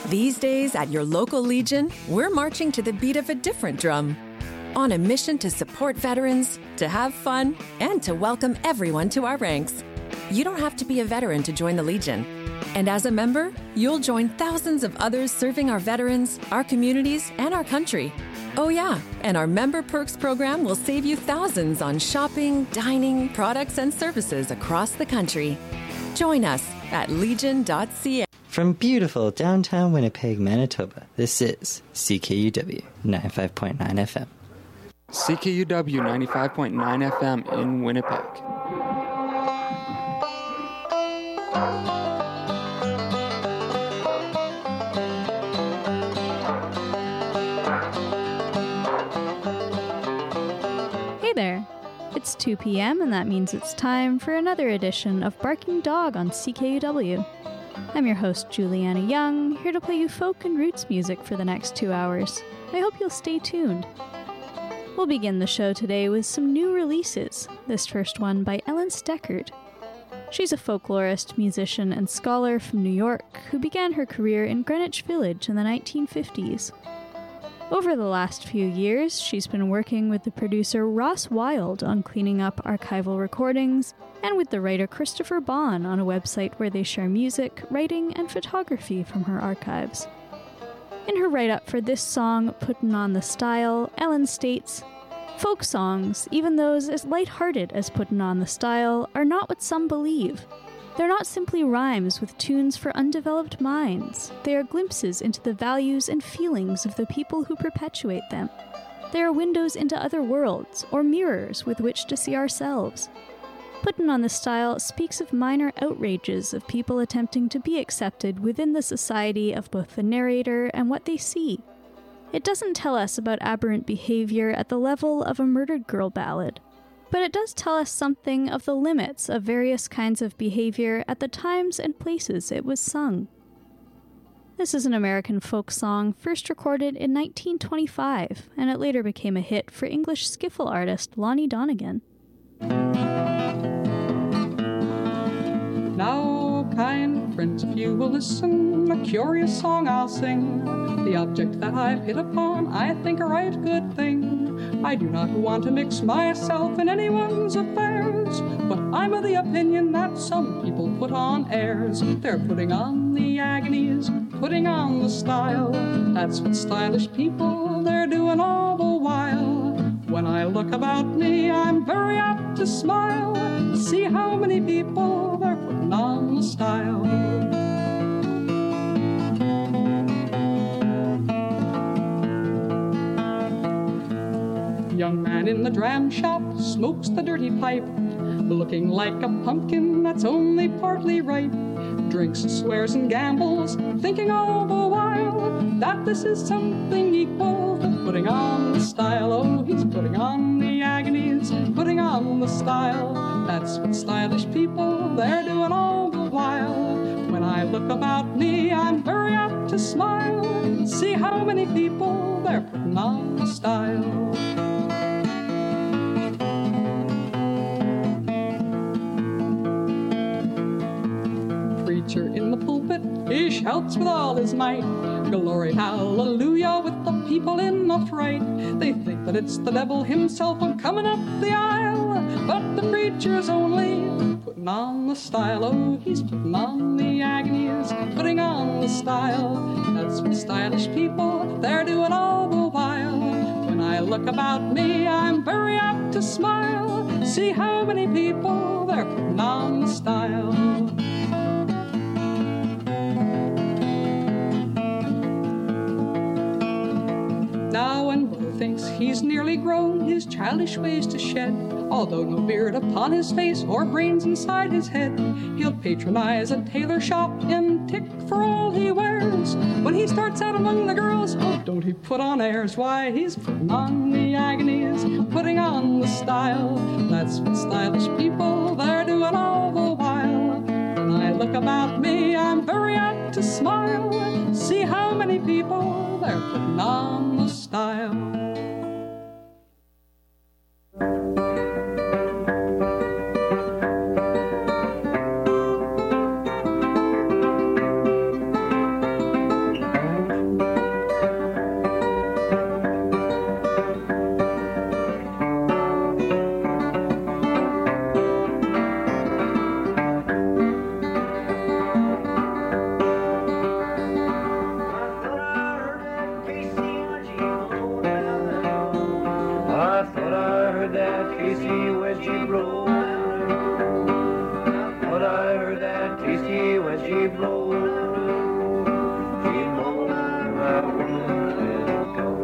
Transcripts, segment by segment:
These days at your local Legion, we're marching to the beat of a different drum. On a mission to support veterans, to have fun, and to welcome everyone to our ranks. You don't have to be a veteran to join the Legion. And as a member, you'll join thousands of others serving our veterans, our communities, and our country. Oh yeah, and our Member Perks program will save you thousands on shopping, dining, products, and services across the country. Join us at legion.ca. From beautiful downtown Winnipeg, Manitoba, this is CKUW 95.9 FM. CKUW 95.9 FM in Winnipeg. Hey there! It's 2 p.m. and that means it's time for another edition of Barking Dog on CKUW. I'm your host, Juliana Young, here to play you folk and roots music for the next 2 hours. I hope you'll stay tuned. We'll begin the show today with some new releases, this first one by Ellen Steckert. She's a folklorist, musician, and scholar from New York who began her career in Greenwich Village in the 1950s. Over the last few years, she's been working with the producer Ross Wild on cleaning up archival recordings, and with the writer Christopher Bond on a website where they share music, writing, and photography from her archives. In her write-up for this song, Puttin' on the Style, Ellen states, "Folk songs, even those as light-hearted as Puttin' on the Style, are not what some believe. They're not simply rhymes with tunes for undeveloped minds. They are glimpses into the values and feelings of the people who perpetuate them. They are windows into other worlds, or mirrors with which to see ourselves. Puttin' on the Style speaks of minor outrages of people attempting to be accepted within the society of both the narrator and what they see. It doesn't tell us about aberrant behavior at the level of a murdered girl ballad, but it does tell us something of the limits of various kinds of behavior at the times and places it was sung." This is an American folk song first recorded in 1925, and it later became a hit for English skiffle artist Lonnie Donegan. Now, kind friends, if you will listen, a curious song I'll sing. The object that I've hit upon, I think a right good thing. I do not want to mix myself in anyone's affairs, but I'm of the opinion that some people put on airs. They're putting on the agonies, putting on the style. That's what stylish people, they're doing all the while. When I look about me, I'm very apt to smile. See how many people, they're putting on the style. Young man in the dram shop smokes the dirty pipe, looking like a pumpkin that's only partly ripe. Drinks, swears, and gambles, thinking all the while that this is something equal to putting on the style. Oh, he's putting on the agonies, putting on the style. That's what stylish people, they're doing all the while. When I look about me, I'm very apt to smile. See how many people, they're putting on the style. Preacher in the pulpit, he shouts with all his might, glory, hallelujah, with the people in a fright. They think that it's the devil himself coming up the aisle, but the preacher's only putting on the style. Oh, he's putting on the agonies, putting on the style. That's what stylish people, they're doing all the while. When I look about me, I'm very apt to smile. See how many people, they're putting on the style. Now when brother thinks he's nearly grown his childish ways to shed, although no beard upon his face or brains inside his head, he'll patronize a tailor shop and tick for all he wears. When he starts out among the girls, oh, don't he put on airs? Why, he's putting on the agonies, putting on the style. That's what stylish people, they're doing all the while. When I look about me, I'm very apt to smile. See how many people, they're putting on the style. that Casey when she blows. She blows my woman's little toe.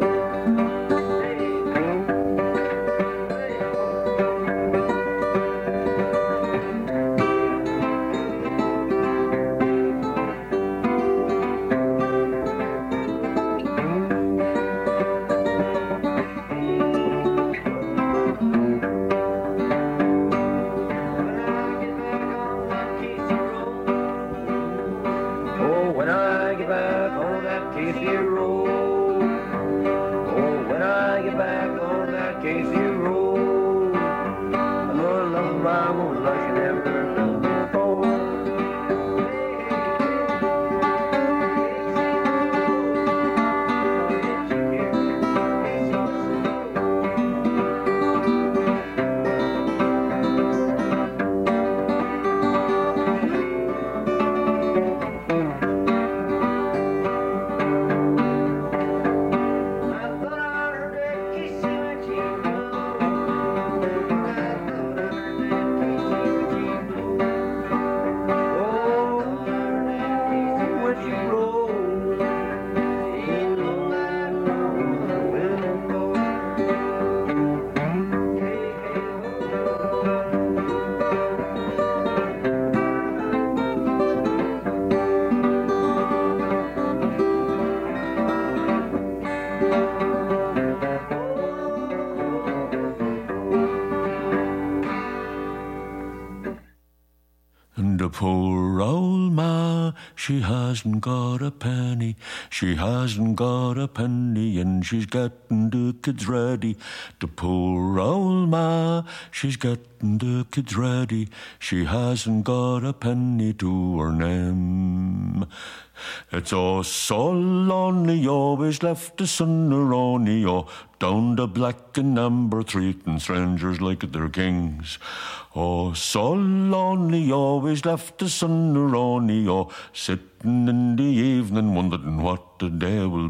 Poor old ma, she hasn't got a penny, she hasn't got a penny, and she's getting the kids ready. The poor old ma, she's getting the kids ready, she hasn't got a penny to her name. It's oh so lonely, always left the sun around oh, down the black and amber, treating strangers like they're kings. Oh, so lonely, always left the sun around oh, sitting in the evening, wondering what the day will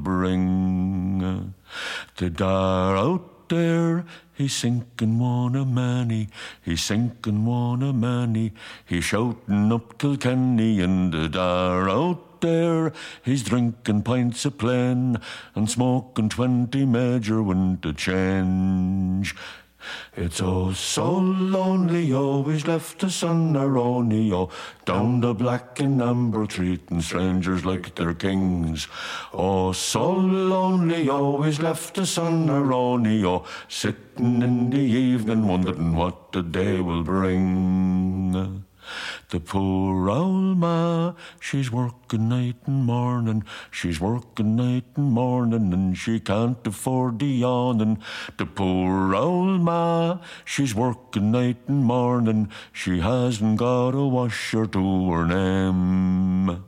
bring. The dar out there, he's sinking one a many, he's sinking one a many, he's shouting up Kilkenny in the dar out there, he's drinking pints of plain and smoking 20 major winter change. It's oh so lonely, always left the sun around oh, down the black and amber, treating strangers like they're kings. Oh, so lonely, always left the sun around oh, sitting in the evening, wondering what the day will bring. The poor old ma, she's working night and morning, she's working night and morning, and she can't afford the yawning. The poor old ma, she's working night and morning, she hasn't got a washer to her name.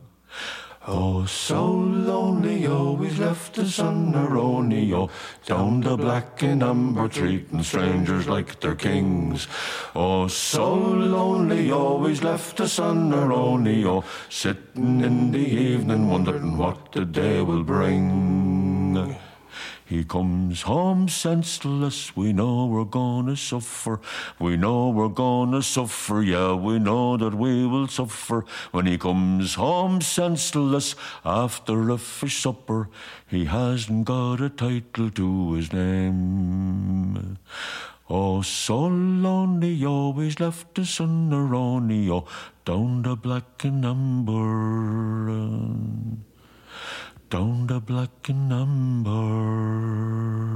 Oh, so lonely, always left the sun around oh, down the black and amber, treating strangers like they're kings. Oh, so lonely, always left the sun around oh, sitting in the evening, wondering what the day will bring. He comes home senseless, we know we're gonna suffer, we know we're gonna suffer, yeah, we know that we will suffer. When he comes home senseless after a fish supper, he hasn't got a title to his name. Oh, so lonely, always left the sun around oh, down the black and amber, down the black and amber.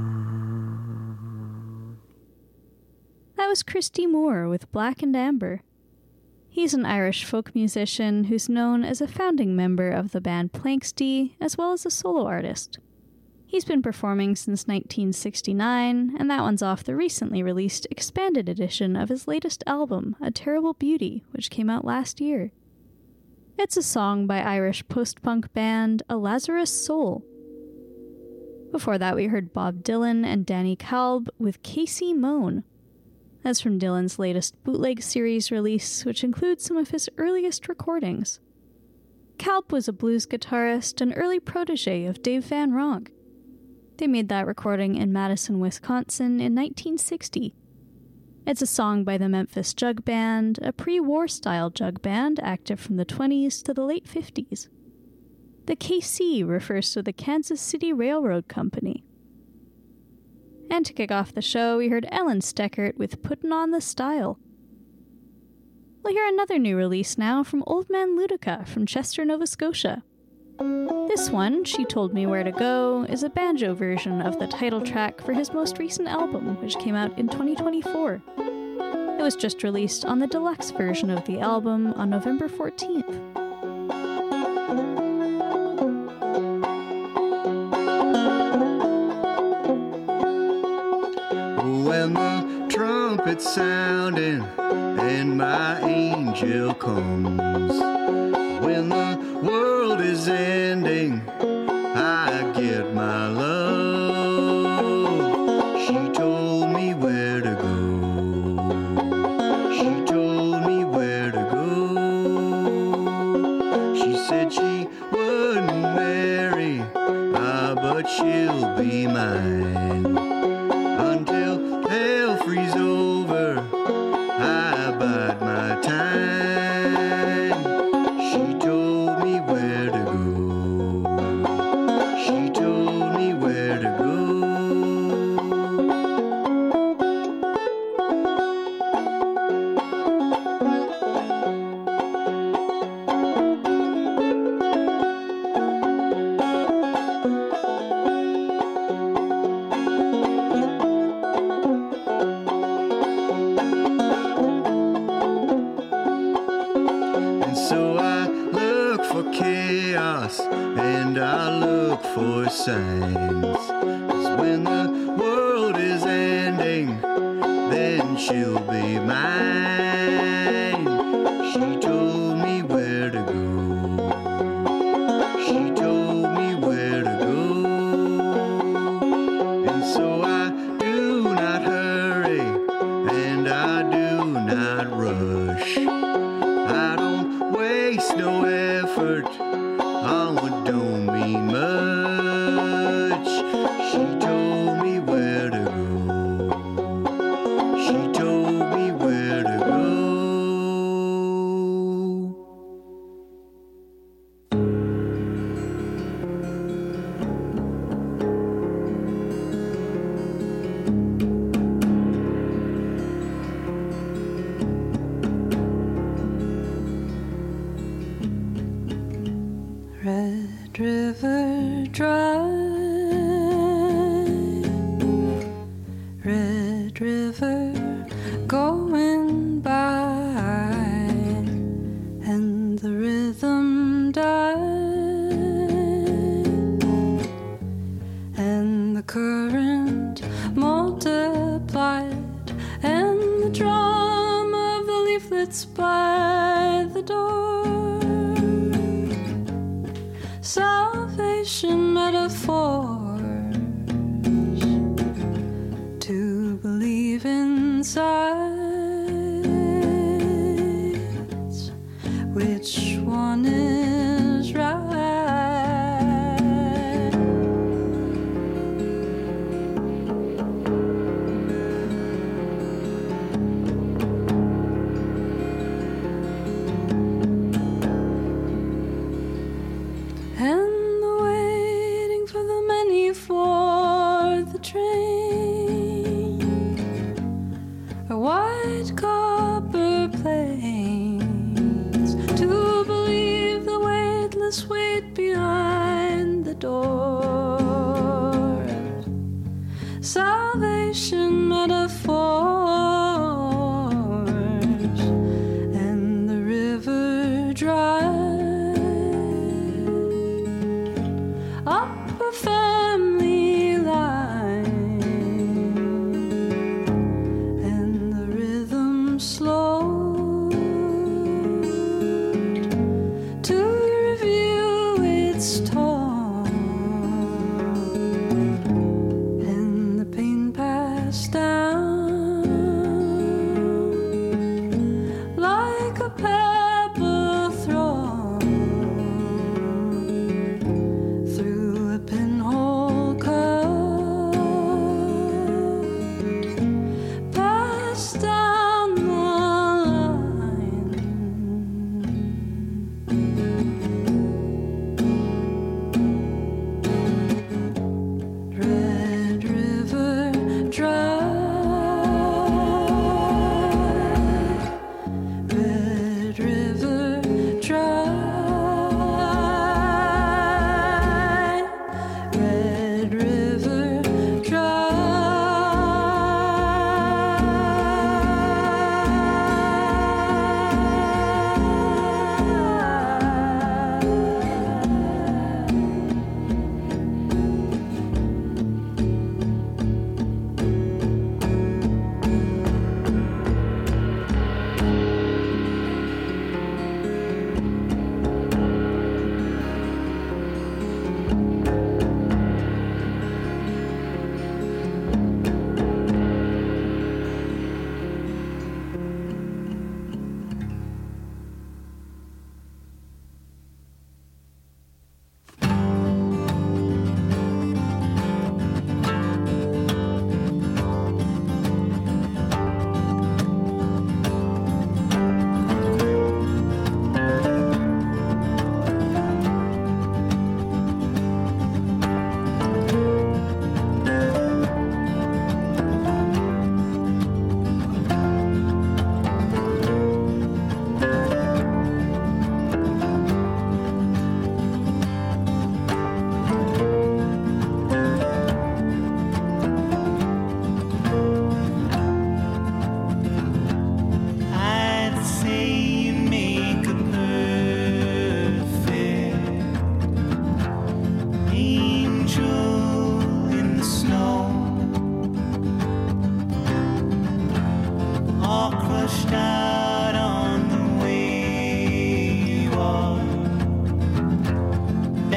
That was Christy Moore with Black and Amber. He's an Irish folk musician who's known as a founding member of the band Planxty, as well as a solo artist. He's been performing since 1969, and that one's off the recently released expanded edition of his latest album, A Terrible Beauty, which came out last year. It's a song by Irish post-punk band A Lazarus Soul. Before that, we heard Bob Dylan and Danny Kalb with Casey Moan. That's from Dylan's latest bootleg series release, which includes some of his earliest recordings. Kalb was a blues guitarist and early protege of Dave Van Ronk. They made that recording in Madison, Wisconsin in 1960. It's a song by the Memphis Jug Band, a pre-war style jug band active from the 20s to the late 50s. The KC refers to the Kansas City Railroad Company. And to kick off the show, we heard Ellen Steckert with Puttin' on the Style. We'll hear another new release now from Old Man Ludica from Chester, Nova Scotia. This one, She Told Me Where to Go, is a banjo version of the title track for his most recent album, which came out in 2024. It was just released on the deluxe version of the album on November 14th. When the trumpet's sounding and my angel comes, when the world is ending, I get my love. She told me where to go. She told me where to go. She said she wouldn't marry, but she'll be mine. Until hell freezes over, I bide my time. She told me where to go. She told me where to go. And I look for signs, 'cause when the world is ending, then she'll be mine. She told me where to go. She told me where to go. And so I do not hurry, and I do not rush. I don't waste no effort on what don't mean much. She told me where to go. She told me where to go. Red River Drive, Red River going by, and the rhythm died, and the current multiplied, and the drum of the leaflets by the door. Salvation metaphors to believe in sides. Which one is right? And the waiting for the many for the train, a white copper plains to believe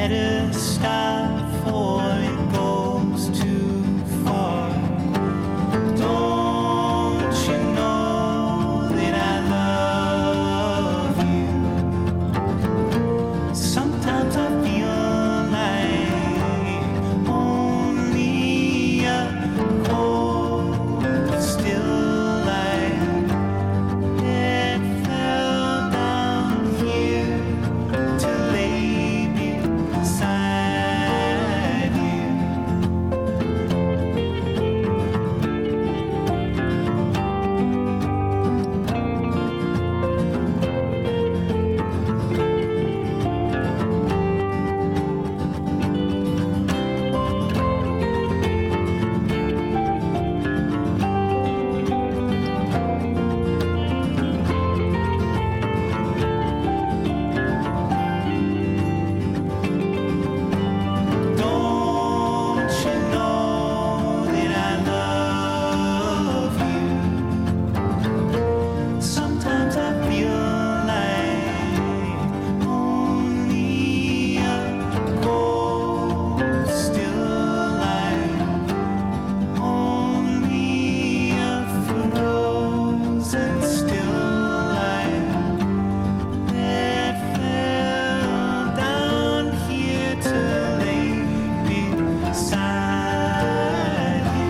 better stop before it goes too far. Don't you know that I love you? Sometimes I feel like only a cold, still light that fell down here to lay beside you. Don't you know that I love you? Sometimes I feel like only a cold, still light, only a frozen still light that fell down here to lay beside you.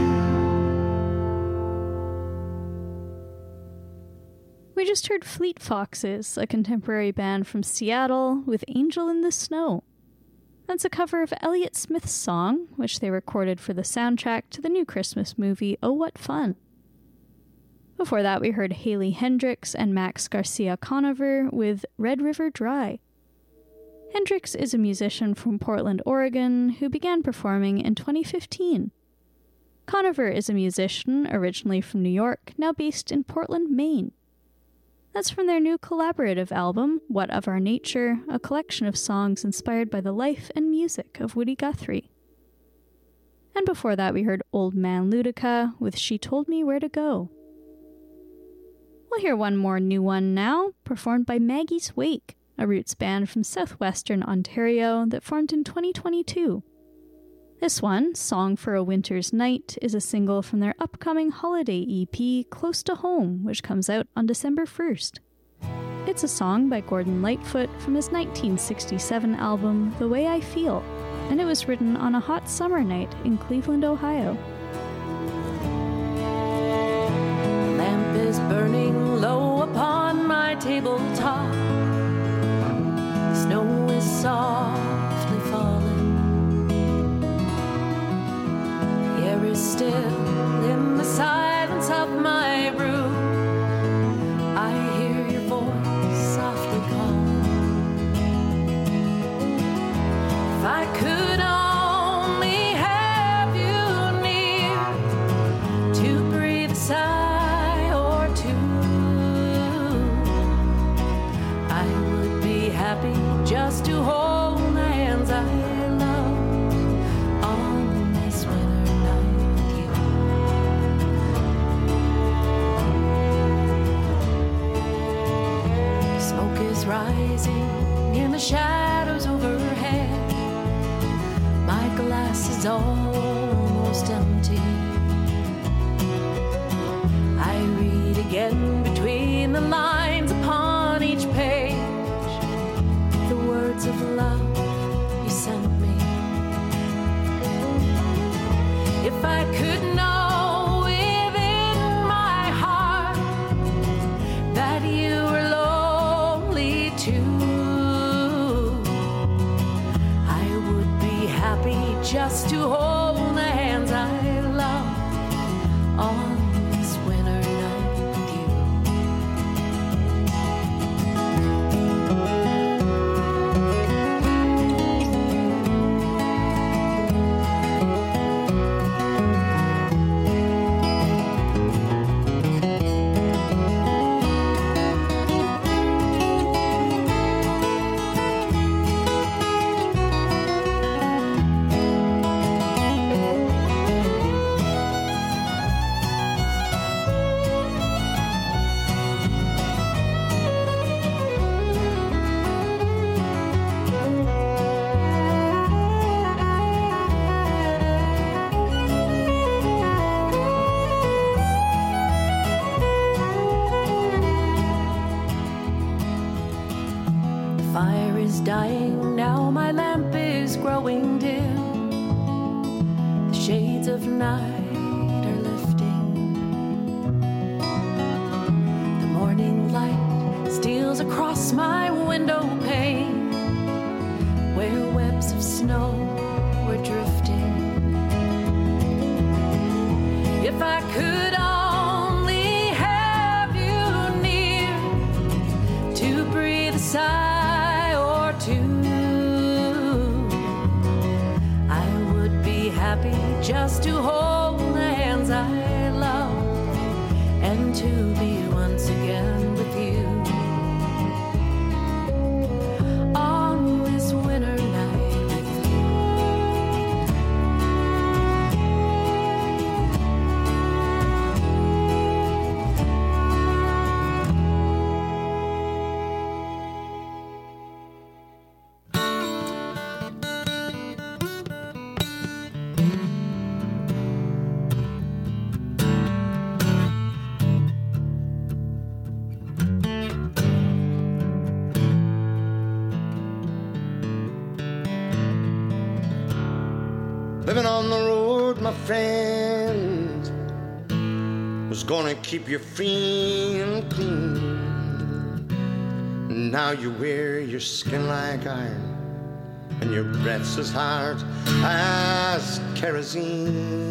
We just heard Fleet Foxes, a contemporary band from Seattle, with Angel in the Snow. That's a cover of Elliott Smith's song, which they recorded for the soundtrack to the new Christmas movie Oh What Fun. Before that, we heard Haley Hendricks and Max Garcia Conover with Red River Dry. Hendricks is a musician from Portland, Oregon, who began performing in 2015. Conover is a musician originally from New York, now based in Portland, Maine. That's from their new collaborative album, What of Our Nature, a collection of songs inspired by the life and music of Woody Guthrie. And before that, we heard Old Man Ludica with She Told Me Where to Go. We'll hear one more new one now, performed by Maggie's Wake, a roots band from southwestern Ontario that formed in 2022. This one, Song for a Winter's Night, is a single from their upcoming holiday EP, Close to Home, which comes out on December 1st. It's a song by Gordon Lightfoot from his 1967 album, The Way I Feel, and it was written on a hot summer night in Cleveland, Ohio. The lamp is burning low upon my tabletop. Snow is softly falling. The air is still in the silence of my room. I hear your voice softly calling. If I could only have you near to breathe a sigh or two, I would be happy just to hold the hands I love on this winter night with you. Smoke is rising in the shadows overhead. My glass is almost empty. I read again between the lines upon each page the words of love you sent me. If I could know within my heart that you were lonely too, I would be happy just to hold the hands I love on this winter night with you. fire is dying, now my lamp is growing dim. The shades of night are lifting. The morning light steals across my window pane, where webs of snow were drifting. If I could only have you near to breathe a sigh or two, I would be happy just to hold the hands I love and to be once again with you on this winter night with you. Living on the road, my friend, was gonna keep you free and clean. Now you wear your skin like iron, and your breath's as hard as kerosene.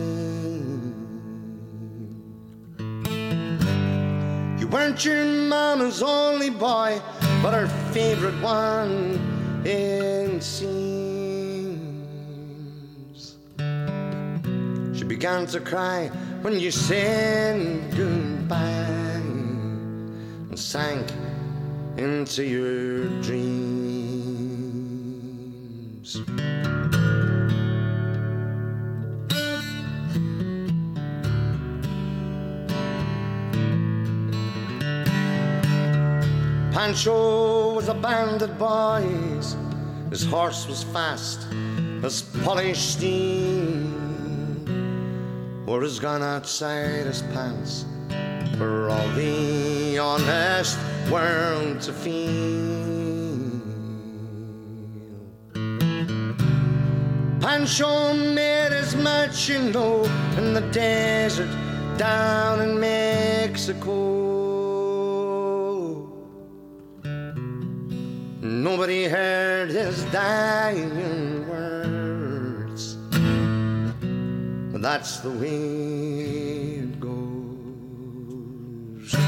You weren't your mama's only boy, but her favorite one, it seems. She began to cry when you said goodbye and sank into your dreams. Pancho was a bandit, boys. His horse was fast as polished steel. Wore his gun outside his pants for all the honest world to feel. Pancho made as much, you know, in the desert down in Mexico. Nobody heard his dying words, but that's the way it goes.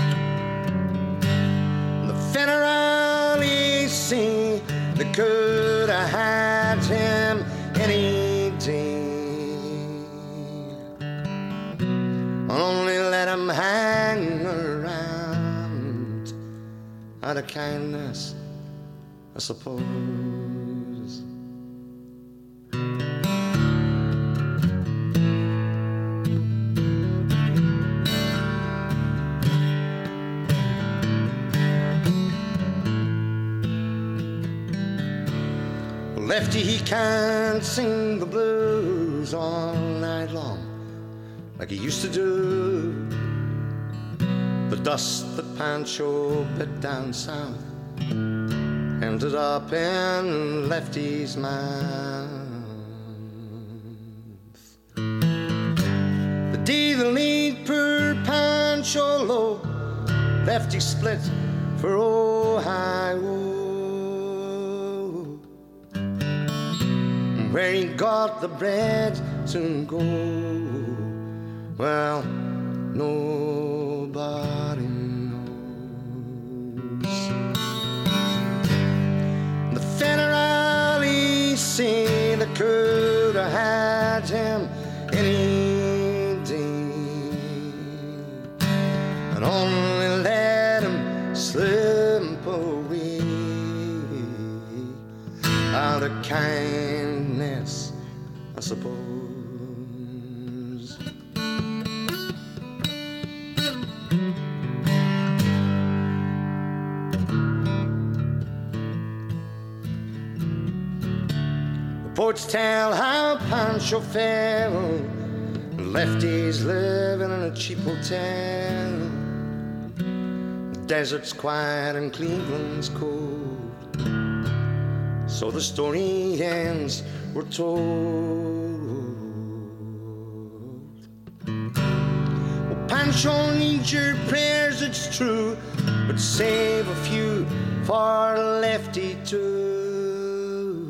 The federales say they could have had him any day, and only let him hang around out of kindness, I suppose. Lefty, he can't sing the blues all night long like he used to do. The dust that Pancho bit down south ended up in Lefty's mouth. The day the lead poor Pancho low, Lefty split for Ohio, where he got the bread to go. Well, nobody knows. The federales say they could have had him any day, and only let him slip away out of kindness, I suppose. Reports tell how Pancho fell, Lefty's living in a cheap hotel. The desert's quiet and Cleveland's cold, So the story ends, we're told. Well, Pancho needs your prayers, it's true, but save a few for Lefty too.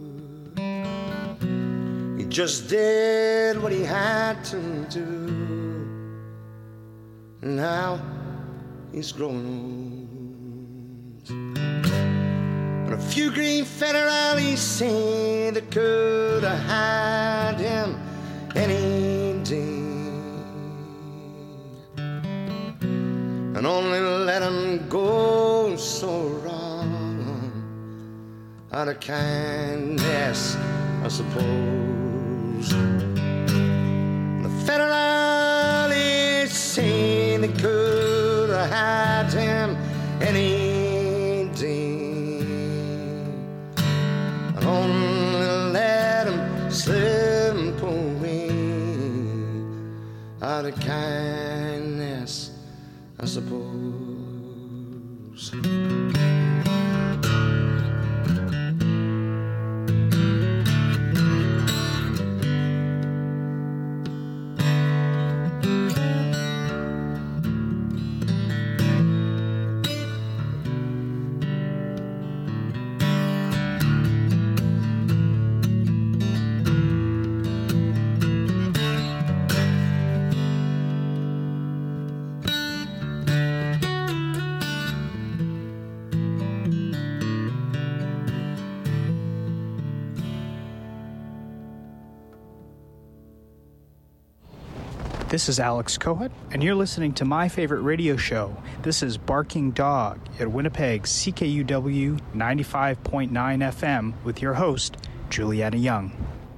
He just did what he had to do. Now he's grown old. But a few green federales say they could have had him any day, and only let him go so wrong out of kindness, I suppose. The federales say they could have had him any day, and only let him slip away out of kindness, I suppose. This is Alex Kohut, and you're listening to my favorite radio show. This is Barking Dog at Winnipeg's CKUW 95.9 FM with your host, Juliana Young.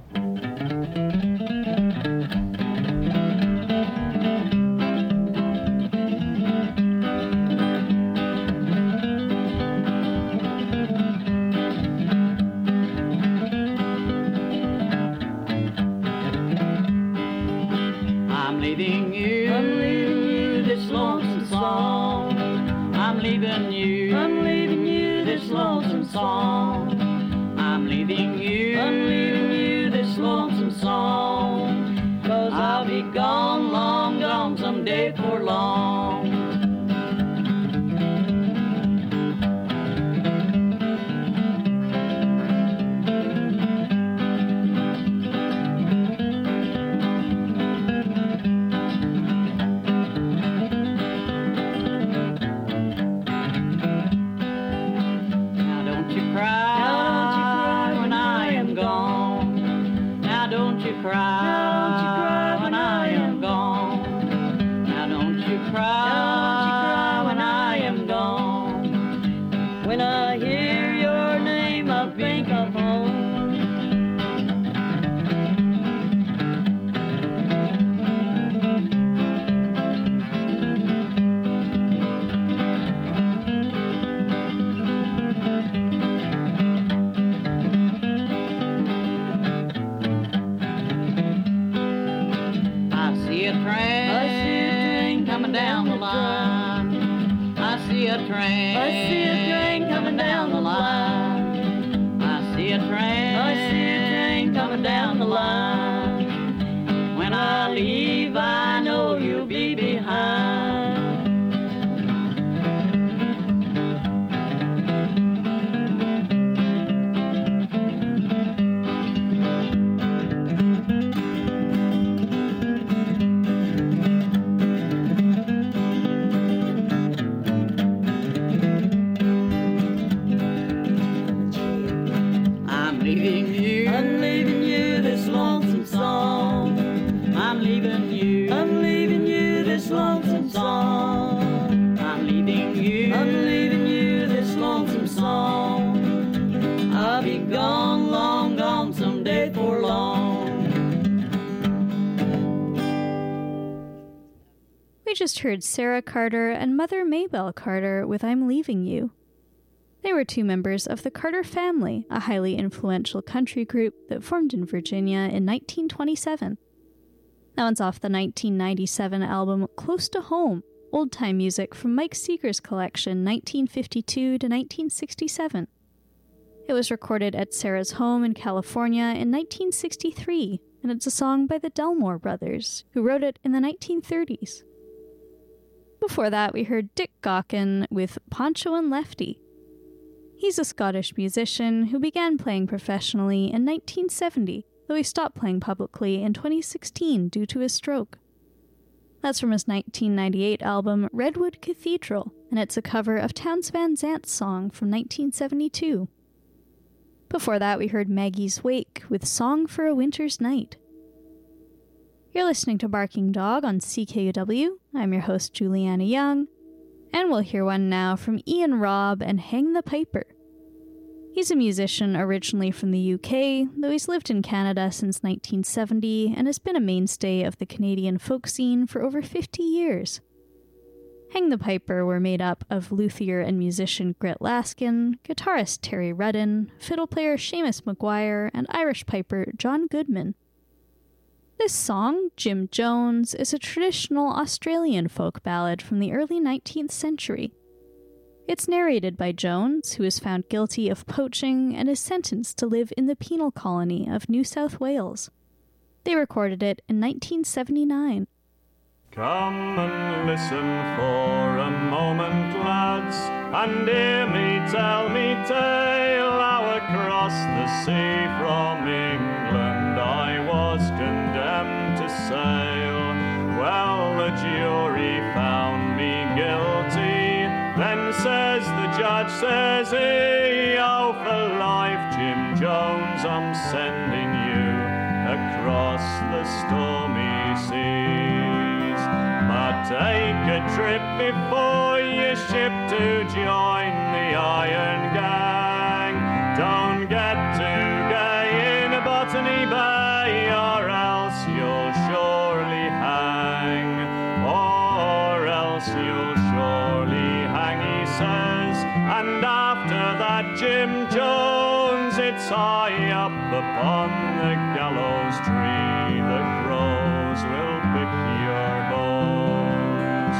Just heard Sarah Carter and Mother Maybelle Carter with I'm Leaving You. They were two members of the Carter Family, a highly influential country group that formed in Virginia in 1927. That one's off the 1997 album Close to Home, old-time music from Mike Seeger's collection 1952 to 1967. It was recorded at Sarah's home in California in 1963, and it's a song by the Delmore Brothers, who wrote it in the 1930s. Before that, we heard Dick Gaughan with Poncho and Lefty. He's a Scottish musician who began playing professionally in 1970, though he stopped playing publicly in 2016 due to his stroke. That's from his 1998 album Redwood Cathedral, and it's a cover of Townes Van Zant's song from 1972. Before that, we heard Maggie's Wake with Song for a Winter's Night. You're listening to Barking Dog on CKUW. I'm your host, Juliana Young, and we'll hear one now from Ian Robb and Hang the Piper. He's a musician originally from the UK, though he's lived in Canada since 1970 and has been a mainstay of the Canadian folk scene for over 50 years. Hang the Piper were made up of luthier and musician Grit Laskin, guitarist Terry Rudden, fiddle player Seamus McGuire, and Irish piper John Goodman. This song, Jim Jones, is a traditional Australian folk ballad from the early 19th century. It's narrated by Jones, who is found guilty of poaching and is sentenced to live in the penal colony of New South Wales. They recorded it in 1979. Come and listen for a moment, lads, and hear me tell me tale how across the sea from England I was condemned to sail. Well, the jury found me guilty, then says the judge, says he, oh, for life, Jim Jones, I'm sending you across the stormy seas. But take a trip before you ship to join the Iron Gang. Don't get too gay in a Botany Bay, or else you'll surely hang. Or else you'll surely hang, he says. And after that, Jim Jones, it's high up upon the gallows tree. The crows will pick your bones.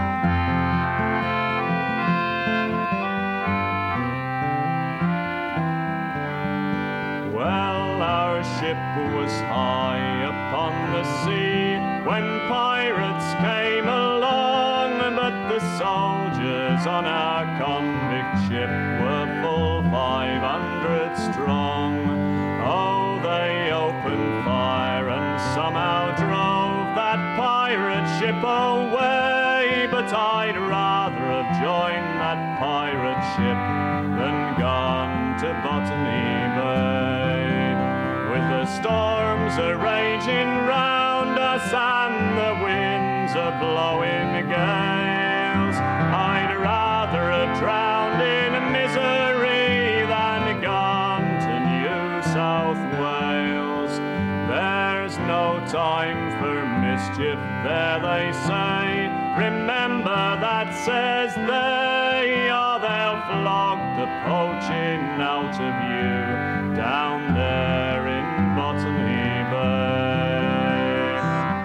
Well, our ship was high upon the sea when pirates came along, but the soldiers on our convict ship were full 500 strong. Oh, they opened fire and somehow drove that pirate ship away, but I'd rather have joined that pirate ship than gone to Botany Bay. With the storms a-raging round us and the winds a-blowing gales, I'd rather have drowned in misery than gone to New South Wales. There's no time for mischief, there they say. Remember that, says they, or they'll flog the poaching out of you down there in Botany Bay.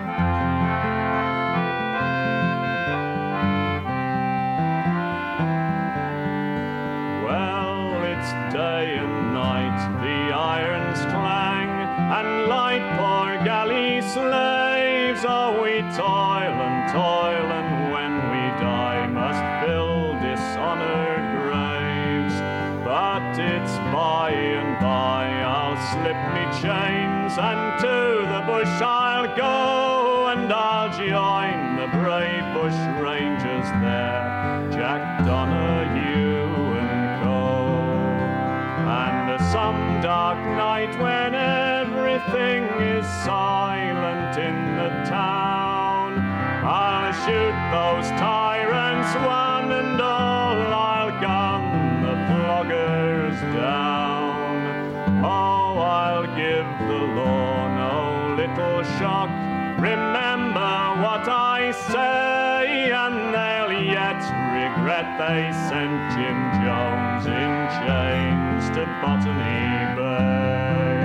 Well, it's day and night, the irons clang, and like poor galley slaves, oh, we toil and when we die must fill dishonored graves. But it's by and by I'll slip me chains, and to the bush I'll go, and I'll join the brave bush rangers there, Jack Donahue and Co. And some dark night when everything is silent in the town, I'll shoot those tyrants one and all, I'll gun the floggers down. Oh, I'll give the law no little shock, remember what I say, and they'll yet regret they sent Jim Jones in chains to Botany Bay.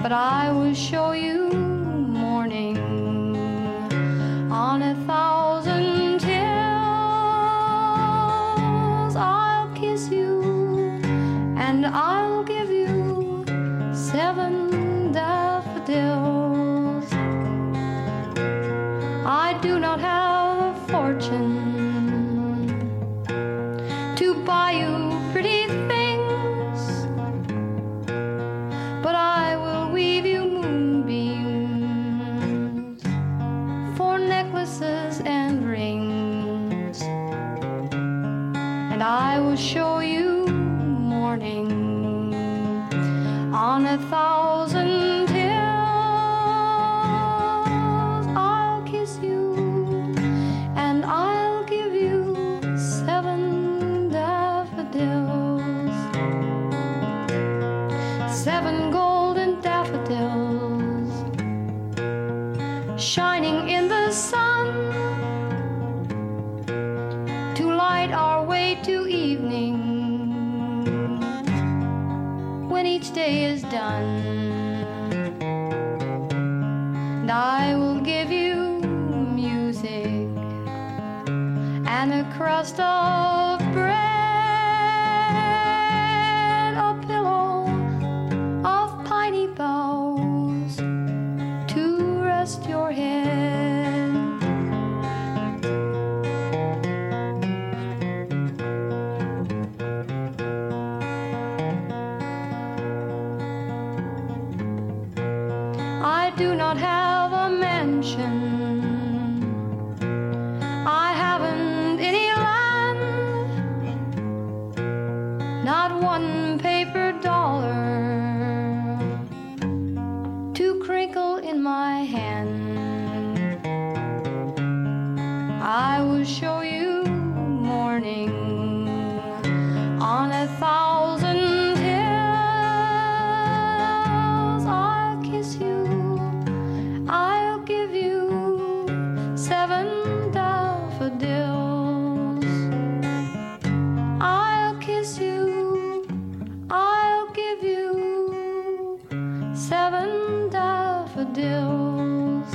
but I will show you morning on 1,000 hills. I'll kiss you and I'll give you 7 daffodils. I do not have a fortune to buy you pretty things, but I will weave you moonbeams for necklaces and rings, and I will show you morning on 1,000 hills. I'll kiss you and I'll give you 7 daffodils, 7 golden daffodils shining in the sun to light our way to evening when each day is done. And I will give you music and a crust of bread, a pillow of piney boughs to rest your head. I do not have a mansion, I haven't any land, not one paper dollar to crinkle in my hand. I will show you morning on 1,000 hills. I'll kiss you, I'll give you 7 daffodils. I'll kiss you, I'll give you 7 daffodils.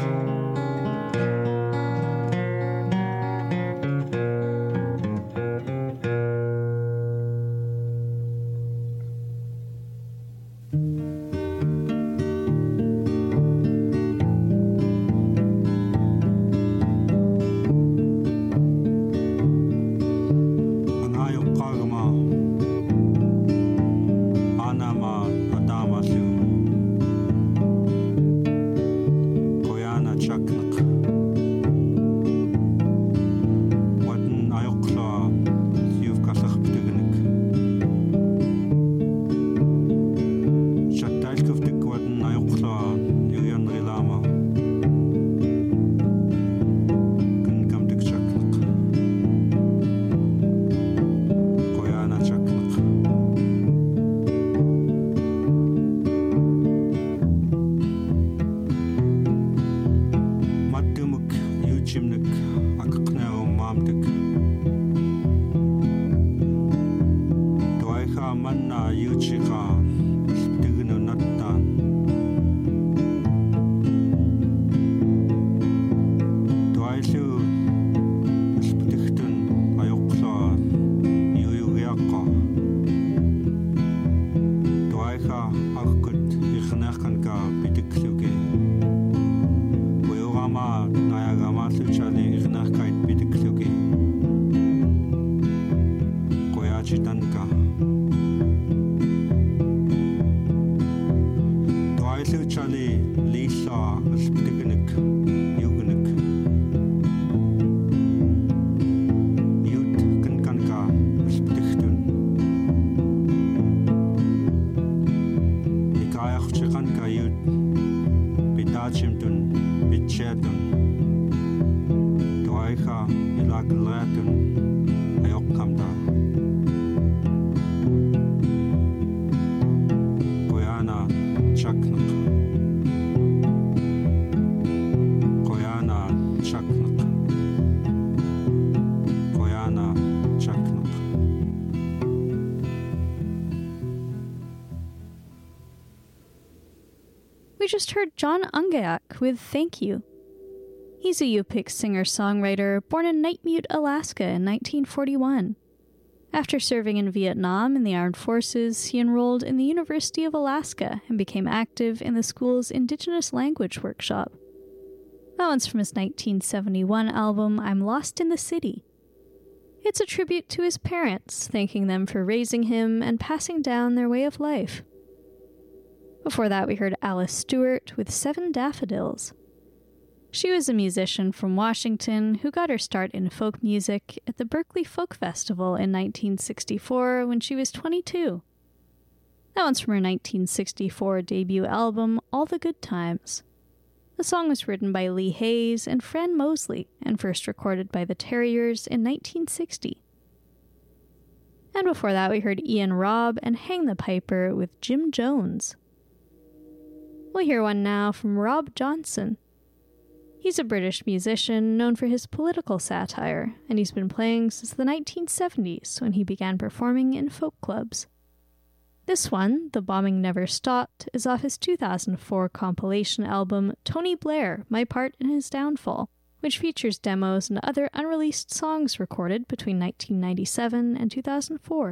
We just heard John Ungeak with Thank You. He's a Yupik singer-songwriter born in Nightmute, Alaska in 1941. After serving in Vietnam in the armed forces, he enrolled in the University of Alaska and became active in the school's Indigenous Language Workshop. That one's from his 1971 album, I'm Lost in the City. It's a tribute to his parents, thanking them for raising him and passing down their way of life. Before that, we heard Alice Stewart with 7 Daffodils. She was a musician from Washington who got her start in folk music at the Berkeley Folk Festival in 1964 when she was 22. That one's from her 1964 debut album, All the Good Times. The song was written by Lee Hayes and Fran Mosley and first recorded by the Terriers in 1960. And before that, we heard Ian Robb and Hang the Piper with Jim Jones. We'll hear one now from Rob Johnson. He's a British musician known for his political satire, and he's been playing since the 1970s when he began performing in folk clubs. This one, The Bombing Never Stopped, is off his 2004 compilation album Tony Blair, My Part in His Downfall, which features demos and other unreleased songs recorded between 1997 and 2004.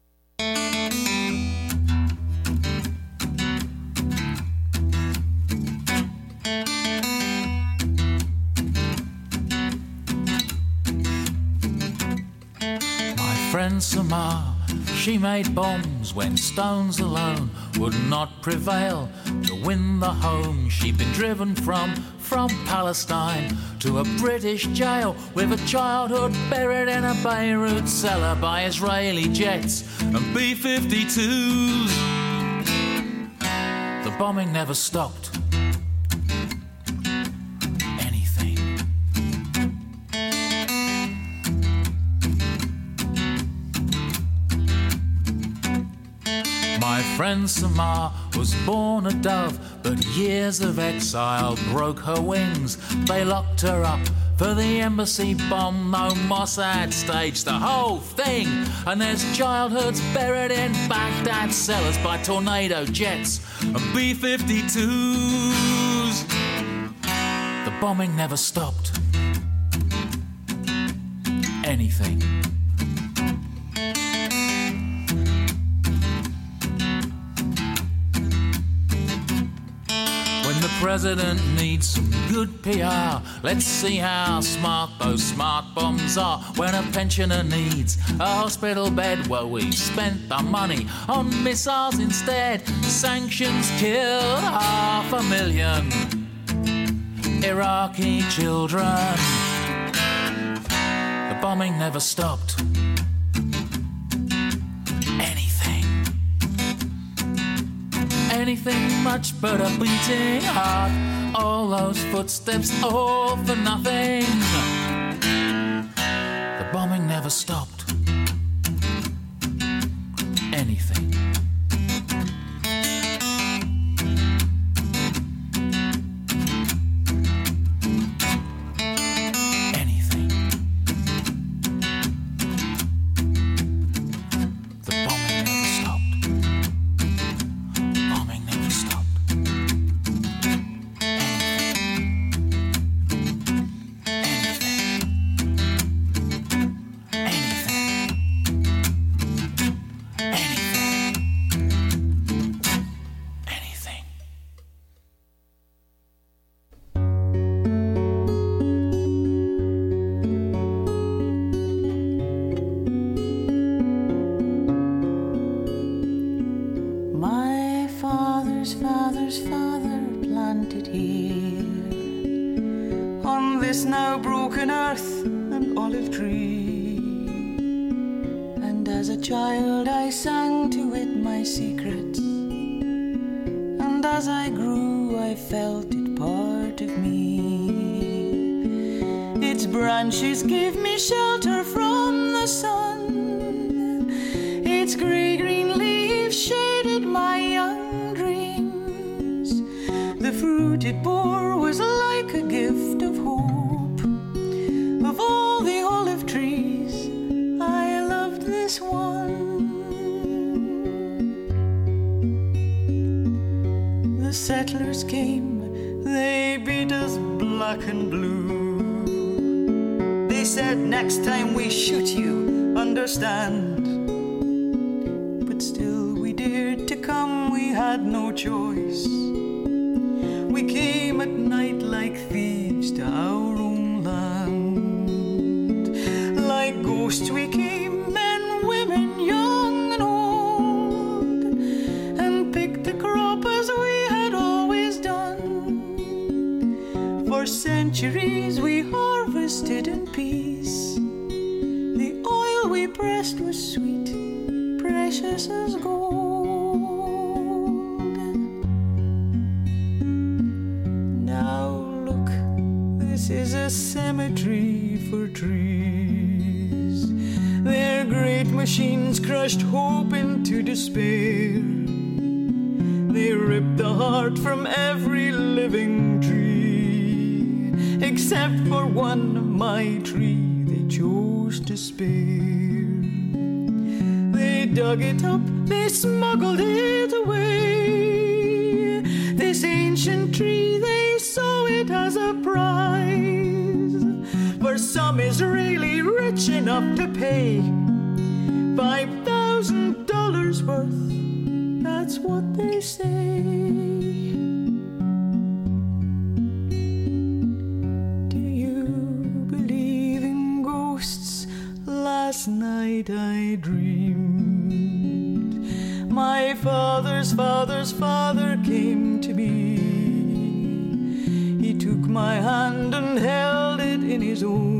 My friend Samar, she made bombs when stones alone would not prevail to win the home she'd been driven from Palestine to a British jail with a childhood buried in a Beirut cellar by Israeli jets and B-52s. The bombing never stopped. My friend Samar was born a dove, but years of exile broke her wings. They locked her up for the embassy bomb. No, Mossad staged the whole thing. And there's childhoods buried in Baghdad cellars by tornado jets and B-52s. The bombing never stopped. Anything. The president needs some good PR. Let's see how smart those smart bombs are. When a pensioner needs a hospital bed, well, we spent the money on missiles instead. Sanctions killed 500,000 Iraqi children. The bombing never stopped. Anything much but a beating heart. All those footsteps, all for nothing. The bombing never stopped. Anything. Branches give me shelter from the sun. Its grey-green leaves shaded my young dreams. The fruit it bore was like a gift of hope. Of all the olive trees, I loved this one. the settlers came, they beat us black and blue. They said, next time we shoot you, understand. But still we dared to come, we had no choice. We came at night like thieves to our own land. Like ghosts we came, men, women, young and old, and picked the crop as we had always done. For centuries we harvested in peace. The oil we pressed was sweet, precious as gold. This is a cemetery for trees. Their great machines crushed hope into despair. They ripped the heart from every living tree, except for one, my tree, they chose to spare. They dug it up, they smuggled it away. This ancient tree, they saw it as a prize for some Israeli rich enough to pay $5,000 worth. That's what they say. Do you believe in ghosts? Last night I dreamed my father's father's father came to me. He took my hand and held it in his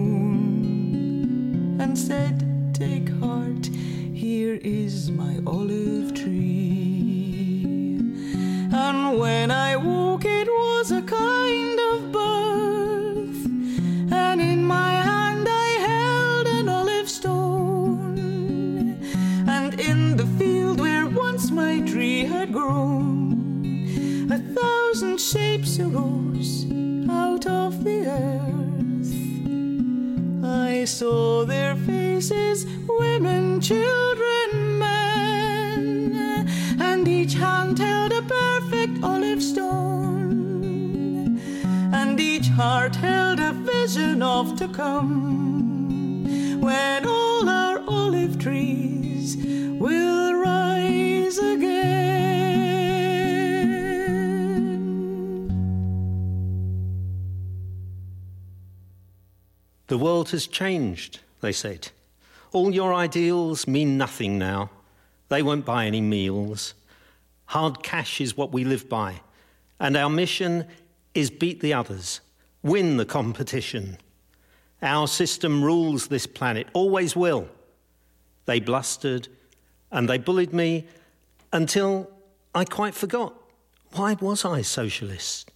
own and said, take heart, here is my olive tree. And when I woke it was a kind of birth, and in my hand I held an olive stone. And in the field where once my tree had grown, 1,000 shapes arose out of the earth. I saw their faces, women, children, men, and each hand held a perfect olive stone, and each heart held a vision of to come, when all our olive trees will rise again. The world has changed, they said. All your ideals mean nothing now. They won't buy any meals. Hard cash is what we live by. And our mission is beat the others, win the competition. Our system rules this planet, always will. They blustered and they bullied me until I quite forgot. Why was I socialist?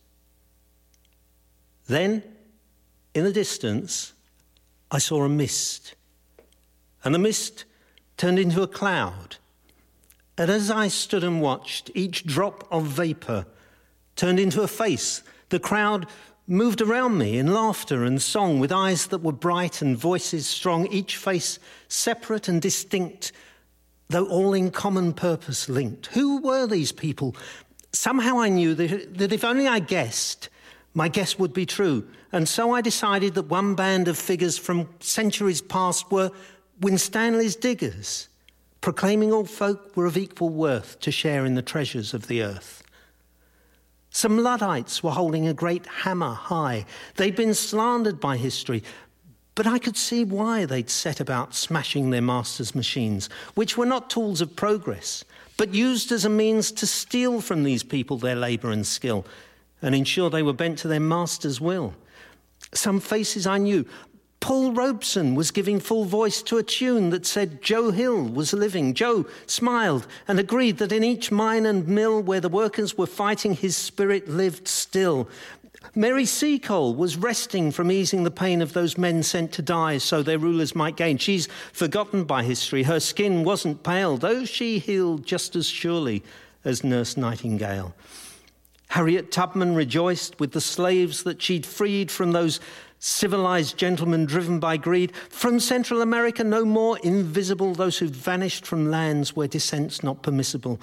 Then, in the distance, I saw a mist, and the mist turned into a cloud. And as I stood and watched, each drop of vapour turned into a face. The crowd moved around me in laughter and song, with eyes that were bright and voices strong, each face separate and distinct, though all in common purpose linked. Who were these people? Somehow I knew that if only I guessed, my guess would be true. And so I decided that one band of figures from centuries past were Winstanley's diggers, proclaiming all folk were of equal worth to share in the treasures of the earth. Some Luddites were holding a great hammer high. They'd been slandered by history, but I could see why they'd set about smashing their masters' machines, which were not tools of progress, but used as a means to steal from these people their labour and skill, and ensure they were bent to their master's will. Some faces I knew. Paul Robeson was giving full voice to a tune that said Joe Hill was living. Joe smiled and agreed that in each mine and mill where the workers were fighting, his spirit lived still. Mary Seacole was resting from easing the pain of those men sent to die so their rulers might gain. She's forgotten by history. Her skin wasn't pale, though she healed just as surely as Nurse Nightingale. Harriet Tubman rejoiced with the slaves that she'd freed from those civilized gentlemen driven by greed. From Central America, no more invisible, those who'd vanished from lands where descent's not permissible.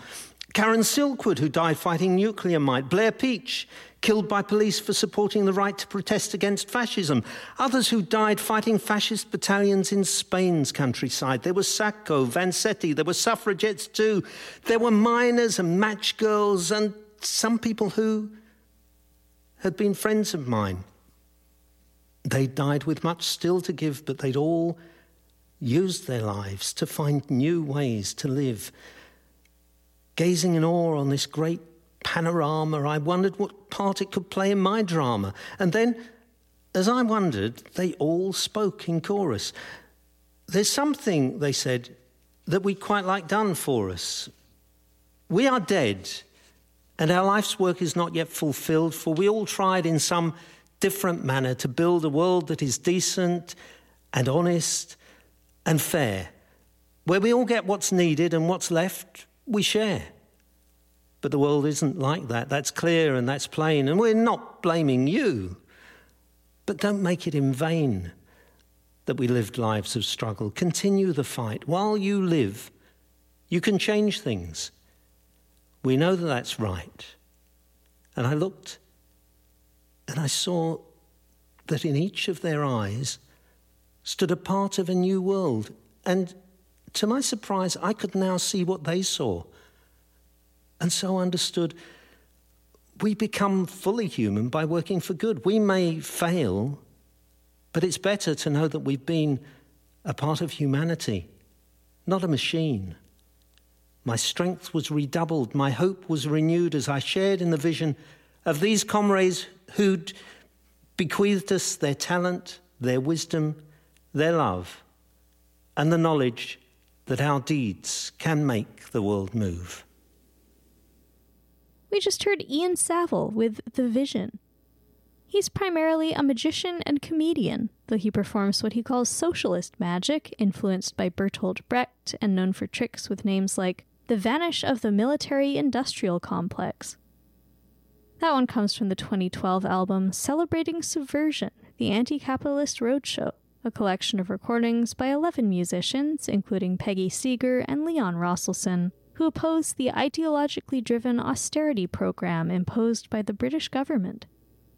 Karen Silkwood, who died fighting nuclear might. Blair Peach, killed by police for supporting the right to protest against fascism. Others who died fighting fascist battalions in Spain's countryside. There was Sacco, Vanzetti, there were suffragettes too. There were miners and match girls and some people who had been friends of mine. They died with much still to give, but they'd all used their lives to find new ways to live. Gazing in awe on this great panorama, I wondered what part it could play in my drama. And then, as I wondered, they all spoke in chorus. There's something, they said, that we'd quite like done for us. We are dead, and our life's work is not yet fulfilled, for we all tried in some different manner to build a world that is decent and honest and fair, where we all get what's needed and what's left we share. But the world isn't like that. That's clear and that's plain. And we're not blaming you. But don't make it in vain that we lived lives of struggle. Continue the fight. While you live, you can change things. We know that that's right. And I looked and I saw that in each of their eyes stood a part of a new world. And to my surprise, I could now see what they saw. And so understood, we become fully human by working for good. We may fail, but it's better to know that we've been a part of humanity, not a machine. My strength was redoubled, my hope was renewed as I shared in the vision of these comrades who'd bequeathed us their talent, their wisdom, their love, and the knowledge that our deeds can make the world move. We just heard Ian Saville with The Vision. He's primarily a magician and comedian, though he performs what he calls socialist magic, influenced by Bertolt Brecht and known for tricks with names like The Vanish of the Military-Industrial Complex. That one comes from the 2012 album Celebrating Subversion, the Anti-Capitalist Roadshow, a collection of recordings by 11 musicians, including Peggy Seeger and Leon Rosselson, who opposed the ideologically driven austerity program imposed by the British government.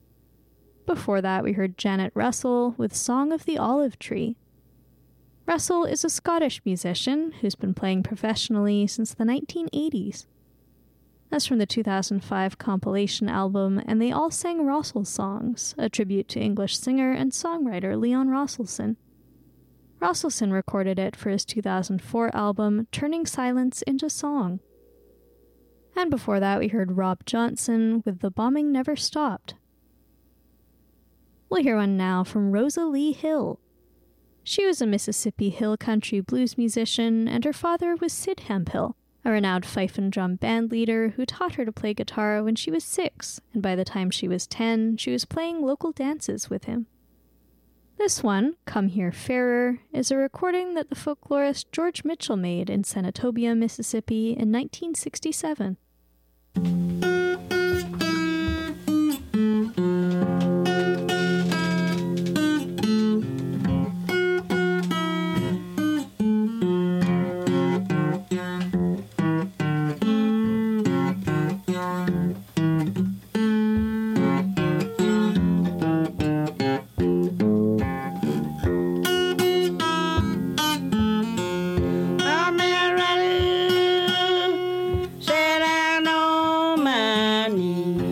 Before that, we heard Janet Russell with Song of the Olive Tree. Russell is a Scottish musician who's been playing professionally since the 1980s. That's from the 2005 compilation album And They All Sang Russell Songs, a tribute to English singer and songwriter Leon Rosselson. Rosselson recorded it for his 2004 album Turning Silence into Song. And before that, we heard Rob Johnson with The Bombing Never Stopped. We'll hear one now from Rosa Lee Hill. She was a Mississippi Hill country blues musician, and her father was Sid Hemphill, a renowned fife and drum band leader who taught her to play guitar when she was 6, and by the time she was 10, she was playing local dances with him. This one, Come Here Fairer, is a recording that the folklorist George Mitchell made in Senatobia, Mississippi in 1967. Said I know my knees.